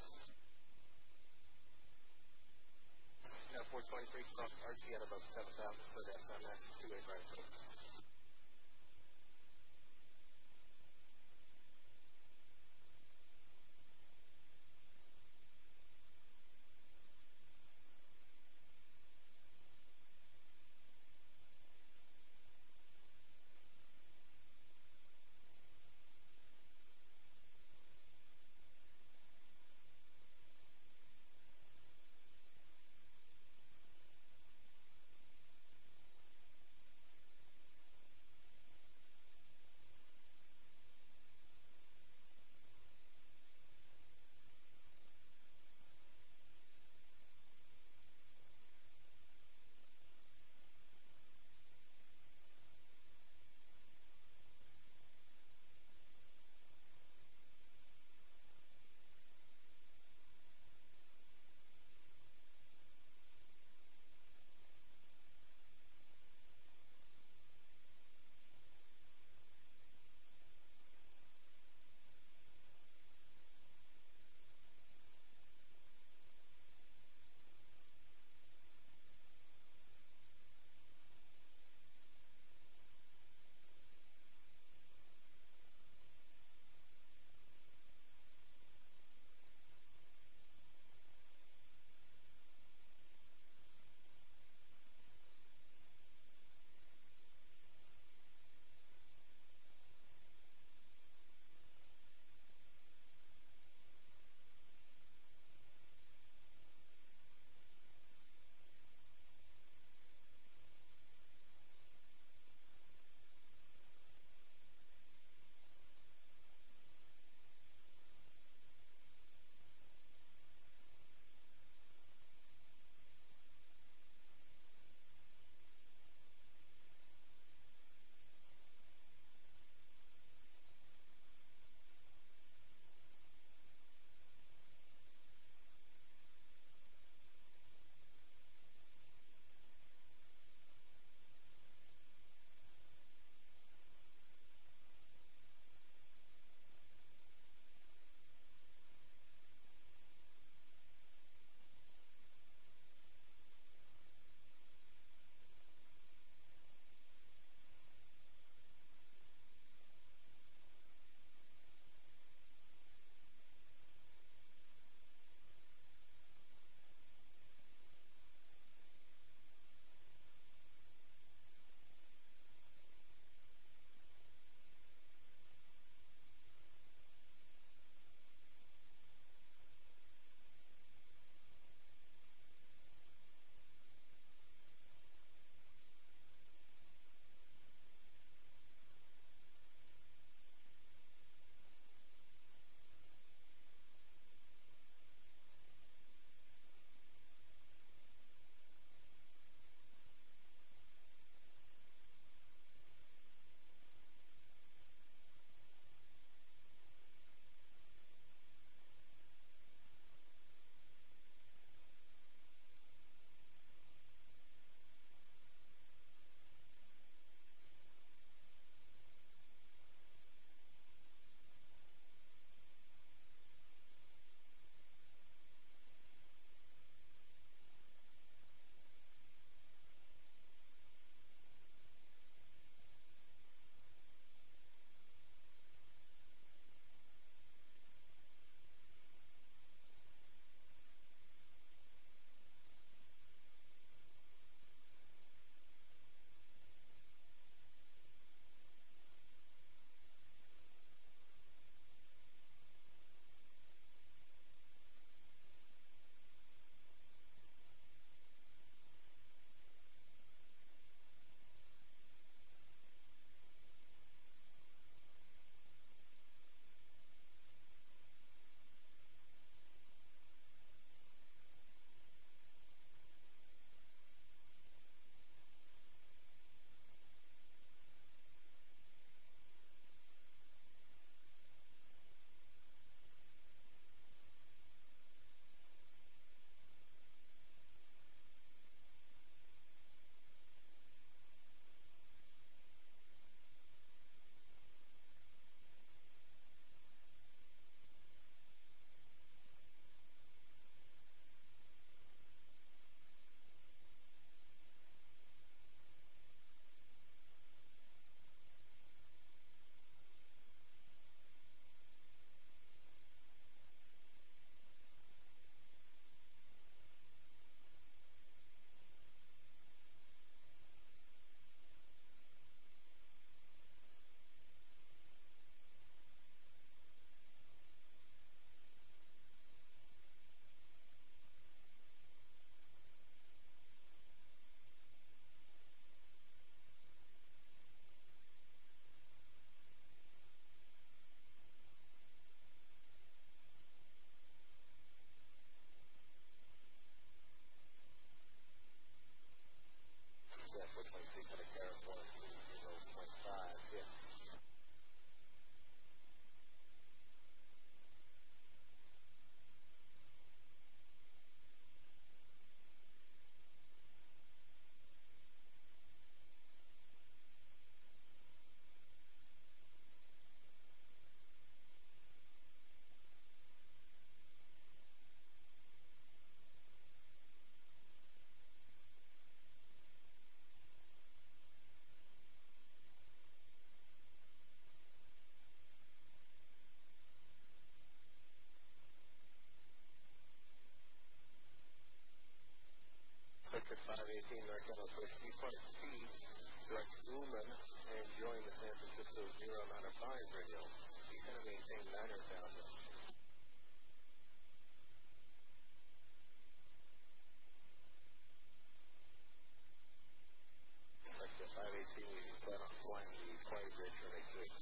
Yeah, four twenty-three cross R T at about seven thousand for that on that two-way drive. Part C, direct Ullman and join the San Francisco zero nine five radio. He's going to maintain niner thousand. Like the five eighteen, we plan on flying the Quiet Bridge for next week.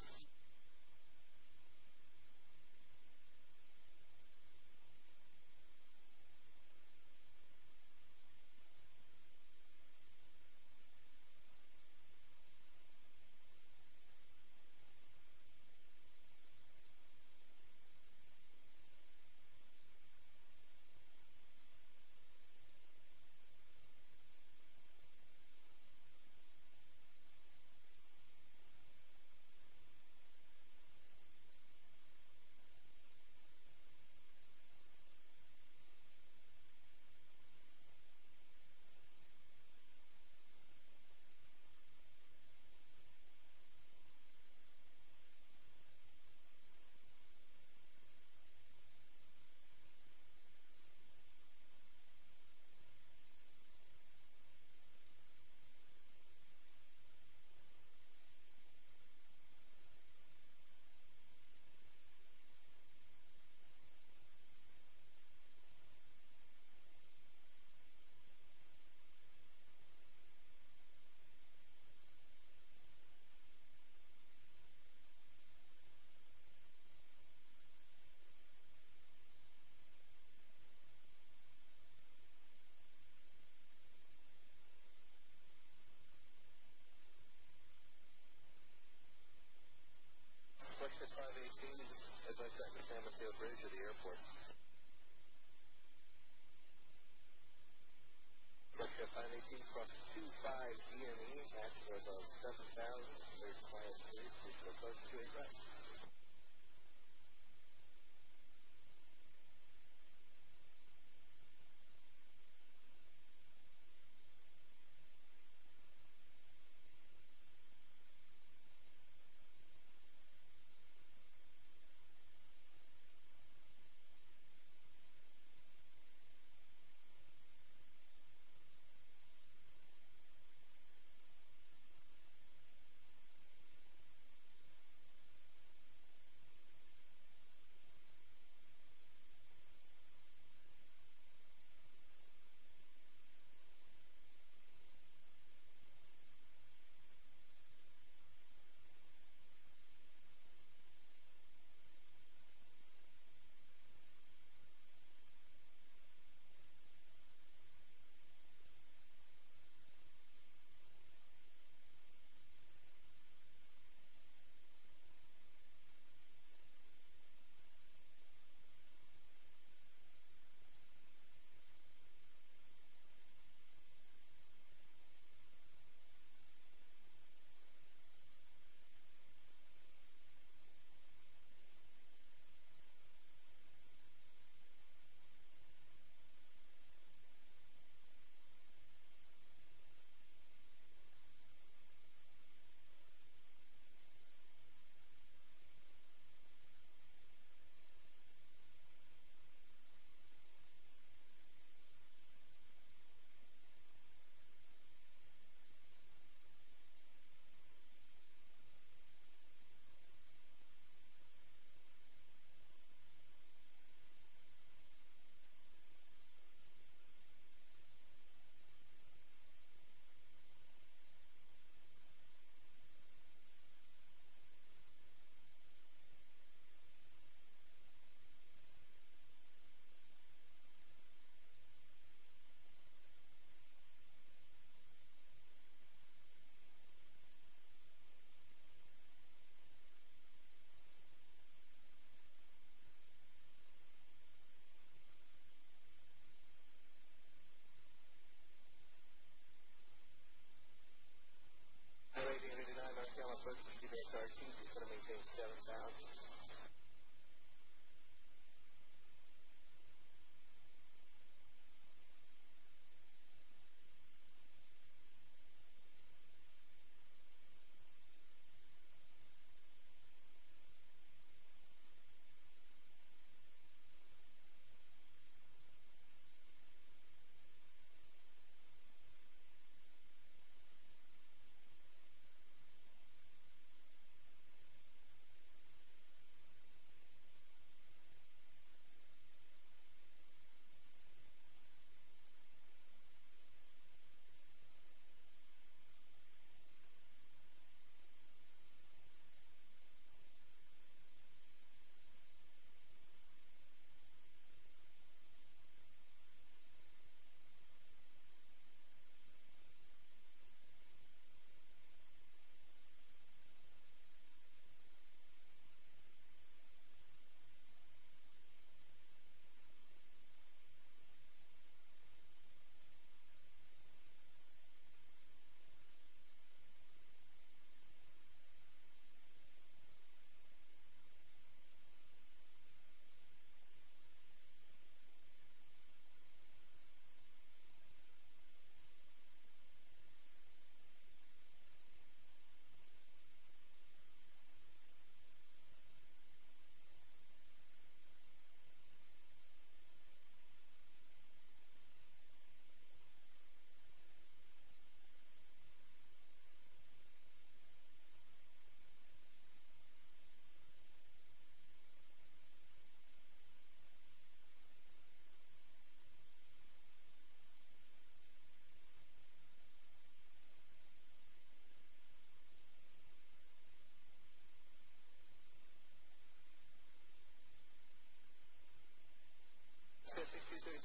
Question five eighteen, as I said, the San Mateo Bridge at the airport. Question five eighteen, cross two five D M E at about seven thousand. There's quiet three, please go close to eight right.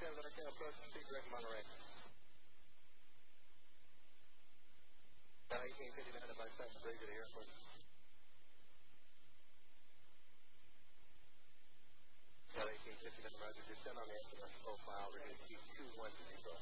thirty-seven, understand approach, speed direct Monterey. eighteen fifty-nine, about seven three to the airport. eighteen fifty-nine, roger, descend on the airport profile, reduce T two one to zero.